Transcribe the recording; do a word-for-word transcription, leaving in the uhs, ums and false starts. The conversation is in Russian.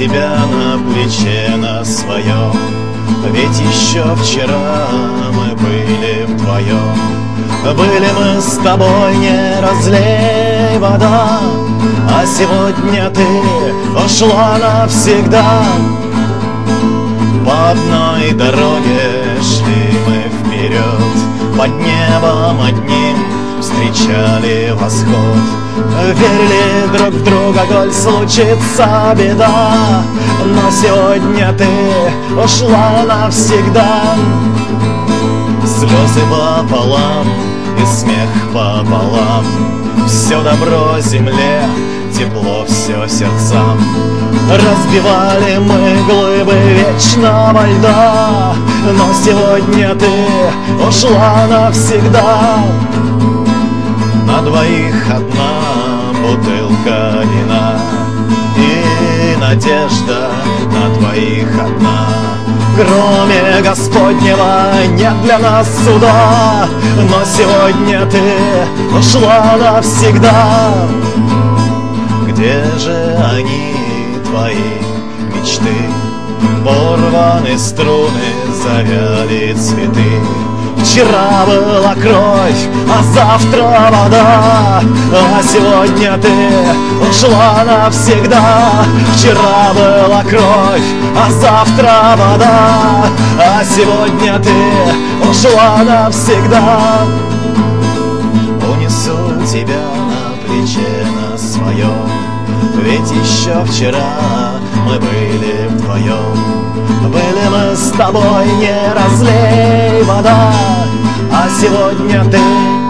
тебя на плече на своем. Ведь еще вчера мы были вдвоем. Были мы с тобой, не разлей вода, а сегодня ты ушла навсегда. По одной дороге шли мы вперед, под небом одним встречали восход. Верили друг в друга, коль случится беда, но сегодня ты ушла навсегда. Слезы пополам и смех пополам, все добро земле, тепло все сердцам. Разбивали мы глыбы вечного льда, но сегодня ты ушла навсегда. На двоих одна бутылка вина и надежда на двоих одна. Кроме Господнего нет для нас суда, но сегодня ты ушла навсегда. Где же они, твои мечты? Порваны струны, завяли цветы. Вчера была кровь, а завтра вода, а сегодня ты ушла навсегда. Вчера была кровь, а завтра вода, а сегодня ты ушла навсегда. Унесу тебя на плече на своем, ведь еще вчера мы были вдвоем. Были мы с тобой, не разлей вода, а сегодня ты